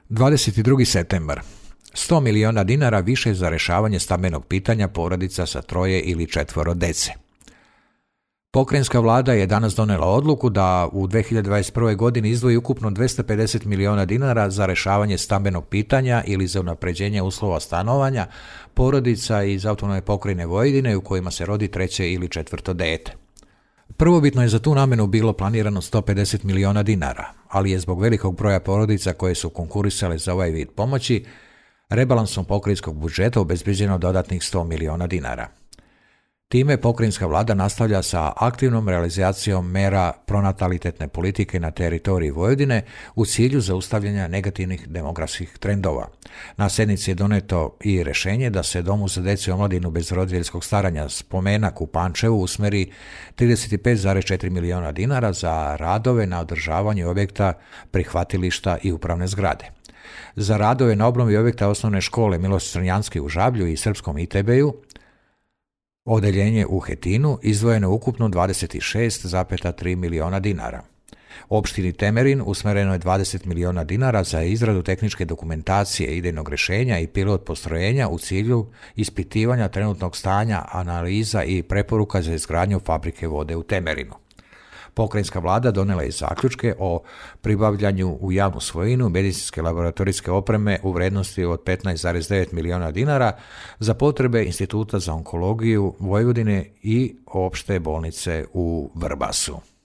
22. septembar. 100 miliona dinara više za rješavanje stambenog pitanja porodica sa 3 ili 4 djece. Pokrajinska vlada je danas donela odluku da u 2021. godini izdvoji ukupno 250 miliona dinara za rješavanje stambenog pitanja ili za unapređenje uslova stanovanja porodica iz autonomne pokrajine Vojvodine u kojima se rodi 3. ili 4. dijete. Prvobitno je za tu namjenu bilo planirano 150 miliona dinara, ali je zbog velikog broja porodica koje su konkurisale za ovaj vid pomoći, rebalansom pokrajinskog budžeta obezbeđeno dodatnih 100 miliona dinara. Time pokrajinska vlada nastavlja sa aktivnom realizacijom mera pronatalitetne politike na teritoriji Vojvodine u cilju zaustavljanja negativnih demografskih trendova. Na sjednici je doneto i rješenje da se Domu za djecu i omladinu bez roditeljskog staranja Spomenak u Pančevu usmeri 35,4 miliona dinara za radove na održavanju objekta, prihvatilišta i upravne zgrade. Za radove na obnovi objekta osnovne škole Miloš Crnjanski u Žablju i Srpskom ITB-u, odeljenje u Hetinu, izdvojeno ukupno 26,3 miliona dinara. Opštini Temerin usmjereno je 20 miliona dinara za izradu tehničke dokumentacije, idejnog rješenja i pilot postrojenja u cilju ispitivanja trenutnog stanja, analiza i preporuka za izgradnju fabrike vode u Temerinu. Pokrajinska vlada donela je zaključke o pribavljanju u javnu svojinu medicinske laboratorijske opreme u vrednosti od 15,9 miliona dinara za potrebe Instituta za onkologiju Vojvodine i opšte bolnice u Vrbasu.